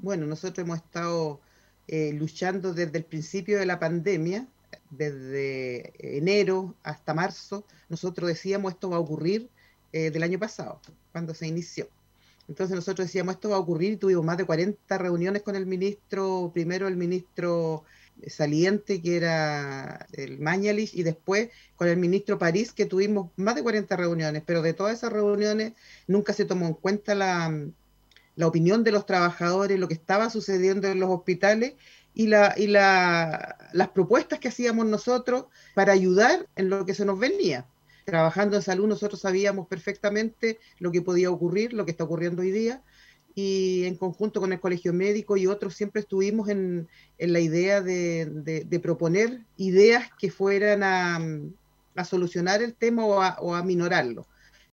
Bueno, nosotros hemos estado luchando desde el principio de la pandemia, desde enero hasta marzo. Nosotros decíamos esto va a ocurrir del año pasado, cuando se inició. Entonces nosotros decíamos esto va a ocurrir y tuvimos más de 40 reuniones con el ministro, primero el ministro saliente que era el Mañalich y después con el ministro París que tuvimos más de 40 reuniones, pero de todas esas reuniones nunca se tomó en cuenta la opinión de los trabajadores, lo que estaba sucediendo en los hospitales las propuestas que hacíamos nosotros para ayudar en lo que se nos venía. Trabajando en salud nosotros sabíamos perfectamente lo que podía ocurrir, lo que está ocurriendo hoy día, y en conjunto con el Colegio Médico y otros siempre estuvimos en la idea de proponer ideas que fueran a solucionar el tema o a minorarlo.